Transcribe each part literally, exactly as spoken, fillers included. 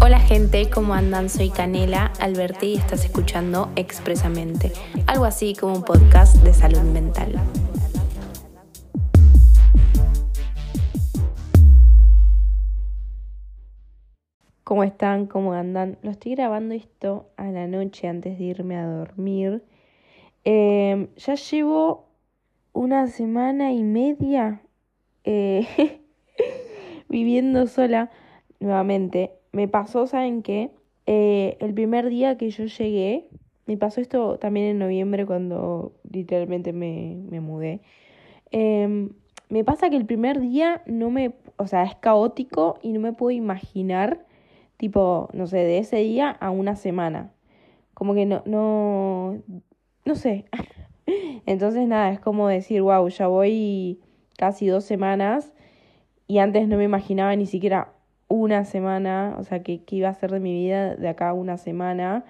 Hola gente, ¿cómo andan? Soy Canela Alberti y estás escuchando Expresamente, algo así como un podcast de salud mental. ¿Cómo están? ¿Cómo andan? Lo estoy grabando esto a la noche antes de irme a dormir. Eh, ya llevo una semana y media eh, viviendo sola nuevamente. Me pasó, ¿saben qué? Eh, el primer día que yo llegué, me pasó esto también en noviembre cuando literalmente me, me mudé. Eh, Me pasa que el primer día no me, o sea, es caótico y no me puedo imaginar, tipo, no sé, de ese día a una semana. Como que no, no, no sé. Entonces nada, es como decir, wow, ya voy casi dos semanas y antes no me imaginaba ni siquiera una semana, o sea, que, que iba a ser de mi vida de acá a una semana.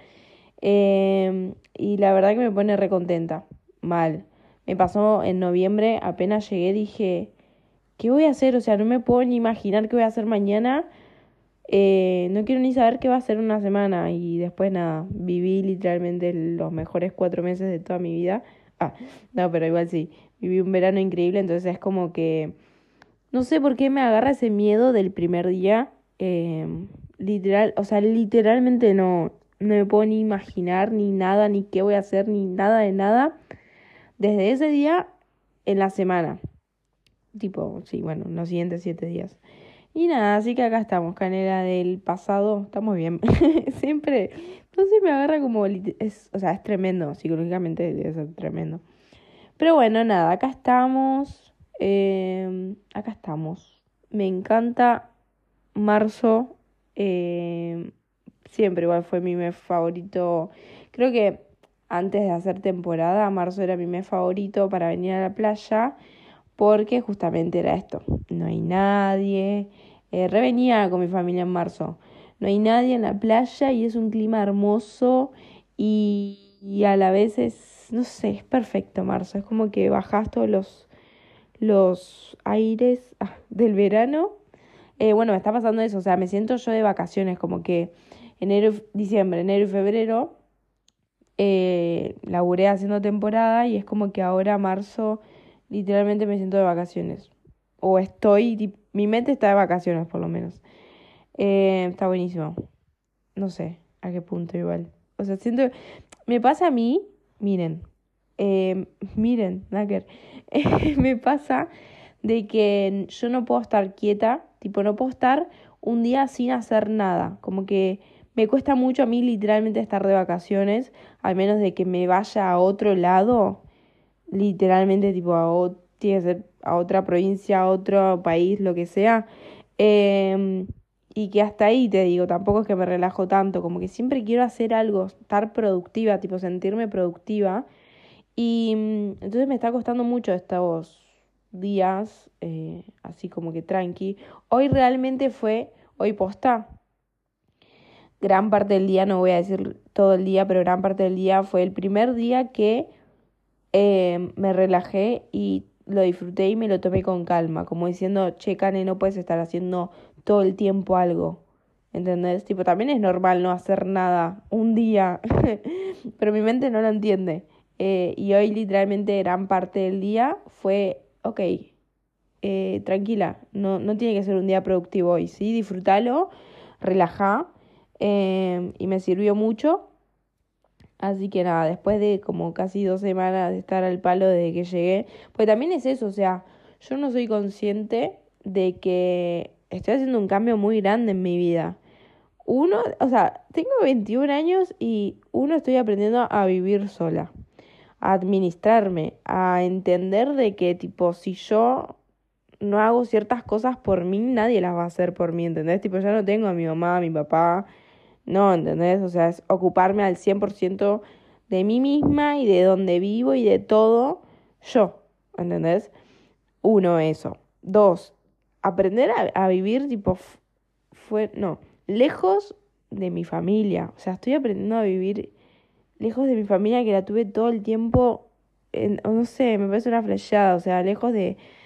Eh, y la verdad que me pone recontenta, mal. Me pasó en noviembre, apenas llegué, dije, ¿qué voy a hacer? O sea, no me puedo ni imaginar qué voy a hacer mañana. Eh, no quiero ni saber qué va a ser una semana. Y después nada, viví literalmente los mejores cuatro meses de toda mi vida. Ah, no, pero igual sí, viví un verano increíble, entonces es como que no sé por qué me agarra ese miedo del primer día. Eh, literal, o sea, literalmente no, no me puedo ni imaginar ni nada, ni qué voy a hacer, ni nada de nada. Desde ese día en la semana. Tipo, sí, bueno, en los siguientes siete días. Y nada, así que acá estamos, Canela del pasado, estamos bien. Siempre, no sé, me agarra como, lit- es, o sea, es tremendo, psicológicamente debe ser tremendo. Pero bueno, nada, acá estamos. Eh, acá estamos. Me encanta marzo. eh, Siempre igual fue mi mes favorito. Creo que antes de hacer temporada, marzo era mi mes favorito para venir a la playa. Porque justamente era esto. No hay nadie. Eh, revenía con mi familia en marzo. No hay nadie en la playa y es un clima hermoso y, y a la vez es, no sé, es perfecto marzo. Es como que bajás todos los, los aires ah, del verano. Eh, bueno, me está pasando eso, o sea, me siento yo de vacaciones, como que enero, y- diciembre, enero y febrero eh, laburé haciendo temporada y es como que ahora marzo literalmente me siento de vacaciones. O estoy, tip- mi mente está de vacaciones por lo menos. Eh, está buenísimo. No sé a qué punto igual. O sea, siento, me pasa a mí, miren, eh, miren, Nacker, me pasa de que yo no puedo estar quieta, tipo, no puedo estar un día sin hacer nada, como que me cuesta mucho a mí literalmente estar de vacaciones, al menos de que me vaya a otro lado, literalmente, tipo, a, o- tiene que ser a otra provincia, a otro país, lo que sea. Em, y que hasta ahí te digo, tampoco es que me relajo tanto, como que siempre quiero hacer algo, estar productiva, tipo sentirme productiva. Y mm, entonces me está costando mucho estos días, eh, así como que tranqui. Hoy realmente fue, hoy posta, gran parte del día, no voy a decir todo el día, pero gran parte del día fue el primer día que eh, me relajé y lo disfruté y me lo tomé con calma, como diciendo, che, Cane, no puedes estar haciendo todo el tiempo algo, ¿entendés? Tipo, también es normal no hacer nada un día, pero mi mente no lo entiende. Eh, y hoy literalmente gran parte del día fue, ok, eh, tranquila, no, no tiene que ser un día productivo hoy, ¿sí? Disfrútalo, relajá, eh, y me sirvió mucho. Así que nada, después de como casi dos semanas de estar al palo desde que llegué, pues también es eso, o sea, yo no soy consciente de que estoy haciendo un cambio muy grande en mi vida. Uno, o sea, tengo veintiún años y uno estoy aprendiendo a vivir sola, a administrarme, a entender de que tipo, si yo no hago ciertas cosas por mí, nadie las va a hacer por mí, ¿entendés? Tipo, ya no tengo a mi mamá, a mi papá, no, ¿entendés? O sea, es ocuparme al cien por ciento de mí misma y de donde vivo y de todo yo, ¿entendés? Uno, eso. Dos, aprender a, a vivir tipo, f- fue, no, lejos de mi familia. O sea, estoy aprendiendo a vivir lejos de mi familia que la tuve todo el tiempo, en, o no sé, me parece una flasheada, o sea, lejos de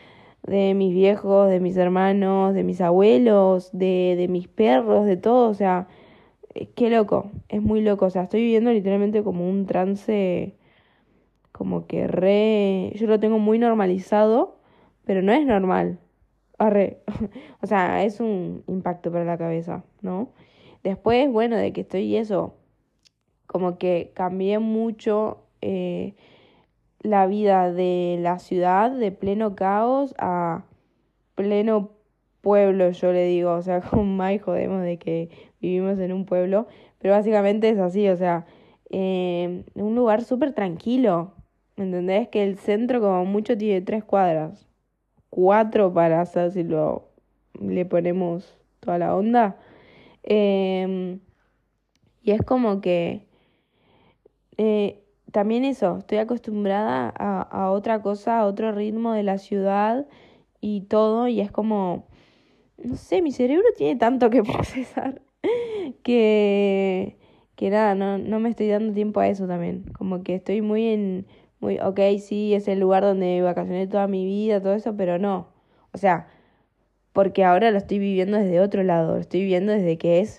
de mis viejos, de mis hermanos, de mis abuelos, de, de mis perros, de todo, o sea, eh, qué loco, es muy loco, o sea, estoy viviendo literalmente como un trance, como que re, yo lo tengo muy normalizado, pero no es normal, arre, o sea, es un impacto para la cabeza, ¿no? Después, bueno, de que estoy eso, como que cambié mucho eh, la vida de la ciudad, de pleno caos, a pleno pueblo, yo le digo, o sea, con Mai jodemos de que vivimos en un pueblo, pero básicamente es así, o sea, eh, un lugar súper tranquilo, ¿entendés? Que el centro como mucho tiene tres cuadras, cuatro para hacer si lo le ponemos toda la onda. Eh, y es como que eh, también eso, estoy acostumbrada a, a otra cosa, a otro ritmo de la ciudad y todo, y es como, no sé, mi cerebro tiene tanto que procesar que, que nada, no, no me estoy dando tiempo a eso también. Como que estoy muy en, muy, ok, sí, es el lugar donde vacacioné toda mi vida, todo eso, pero no. O sea, porque ahora lo estoy viviendo desde otro lado, lo estoy viviendo desde que es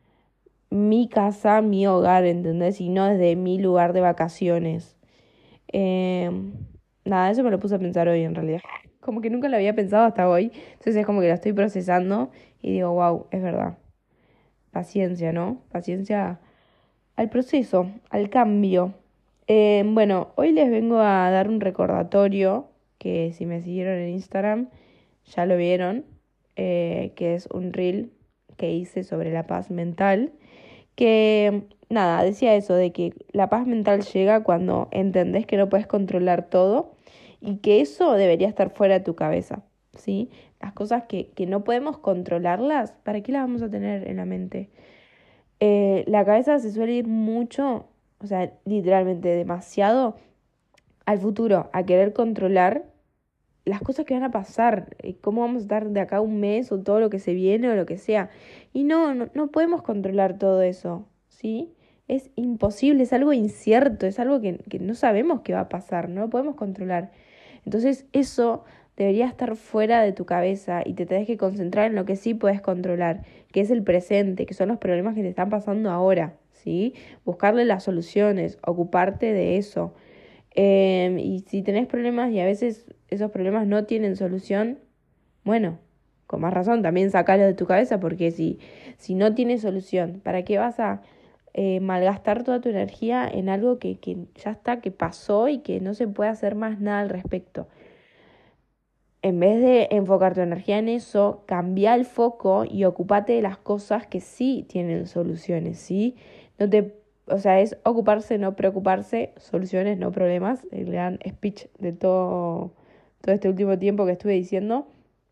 mi casa, mi hogar, ¿entendés? Y no desde mi lugar de vacaciones. Eh, nada, eso me lo puse a pensar hoy en realidad. Como que nunca lo había pensado hasta hoy. Entonces es como que lo estoy procesando y digo, wow, es verdad. Paciencia, ¿no? Paciencia al proceso, al cambio. Eh, bueno, hoy les vengo a dar un recordatorio que si me siguieron en Instagram ya lo vieron, eh, que es un reel que hice sobre la paz mental, que nada, decía eso, de que la paz mental llega cuando entendés que no puedes controlar todo y que eso debería estar fuera de tu cabeza, ¿sí? Las cosas que, que no podemos controlarlas, ¿para qué las vamos a tener en la mente? Eh, la cabeza se suele ir mucho, o sea, literalmente demasiado al futuro, a querer controlar las cosas que van a pasar, eh, cómo vamos a estar de acá a un mes o todo lo que se viene o lo que sea. Y no, no, no podemos controlar todo eso, ¿sí? Es imposible, es algo incierto, es algo que, que no sabemos qué va a pasar, no lo podemos controlar. Entonces eso debería estar fuera de tu cabeza y te tenés que concentrar en lo que sí puedes controlar, que es el presente, que son los problemas que te están pasando ahora, ¿sí? Buscarle las soluciones, ocuparte de eso. Eh, y si tenés problemas y a veces esos problemas no tienen solución, bueno, con más razón también sacalo de tu cabeza porque si, si no tiene solución, ¿para qué vas a eh, malgastar toda tu energía en algo que, que ya está, que pasó y que no se puede hacer más nada al respecto? En vez de enfocar tu energía en eso, cambia el foco y ocúpate de las cosas que sí tienen soluciones, ¿sí? No te, o sea, es ocuparse, no preocuparse, soluciones, no problemas, el gran speech de todo, todo este último tiempo que estuve diciendo,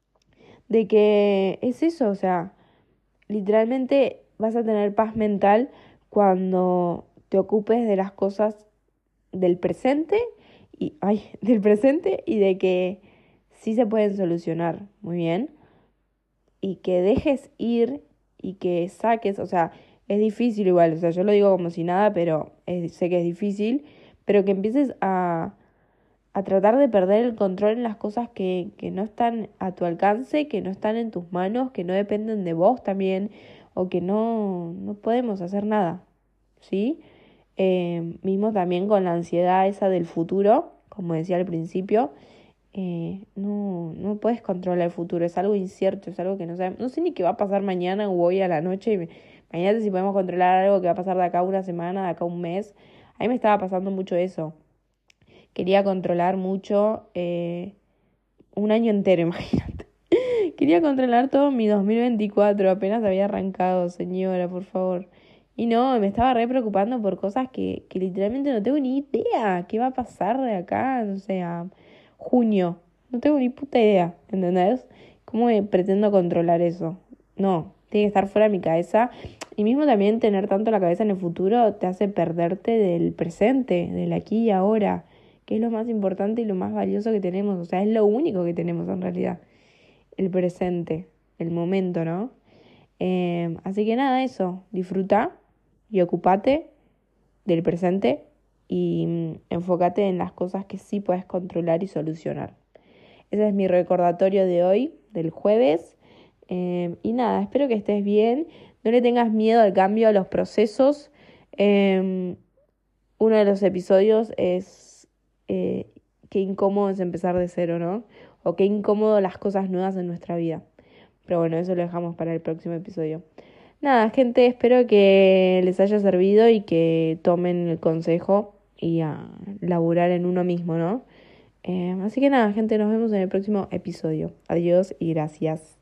de que es eso, o sea, literalmente vas a tener paz mental cuando te ocupes de las cosas del presente y ay, del presente y de que sí se pueden solucionar muy bien y que dejes ir y que saques, o sea, es difícil igual, o sea, yo lo digo como si nada, pero es- sé que es difícil, pero que empieces a, a tratar de perder el control en las cosas que, que no están a tu alcance, que no están en tus manos, que no dependen de vos también, o que no, no podemos hacer nada, ¿sí? Eh, mismo también con la ansiedad esa del futuro, como decía al principio, eh, no, no puedes controlar el futuro, es algo incierto, es algo que no sabemos, no sé ni qué va a pasar mañana o hoy a la noche, y me- imagínate si podemos controlar algo que va a pasar de acá a una semana, de acá a un mes, a mí me estaba pasando mucho eso, quería controlar mucho eh, un año entero, imagínate, quería controlar todo mi dos mil veinticuatro, apenas había arrancado, señora, por favor. Y no, me estaba re preocupando por cosas que, que literalmente no tengo ni idea qué va a pasar de acá, no sé, a junio. No tengo ni puta idea, ¿entendés? ¿Cómo me pretendo controlar eso? No, tiene que estar fuera de mi cabeza. Y mismo también tener tanto la cabeza en el futuro te hace perderte del presente, del aquí y ahora, que es lo más importante y lo más valioso que tenemos. O sea, es lo único que tenemos en realidad, el presente, el momento, ¿no? Eh, así que nada, eso, disfruta y ocupate del presente y mm, enfócate en las cosas que sí puedes controlar y solucionar. Ese es mi recordatorio de hoy, del jueves. Eh, y nada, espero que estés bien. No le tengas miedo al cambio, a los procesos. Eh, uno de los episodios es eh, qué incómodo es empezar de cero, ¿no? O qué incómodo las cosas nuevas en nuestra vida. Pero bueno, eso lo dejamos para el próximo episodio. Nada, gente, espero que les haya servido y que tomen el consejo y a laburar en uno mismo, ¿no? Eh, así que nada, gente, nos vemos en el próximo episodio. Adiós y gracias.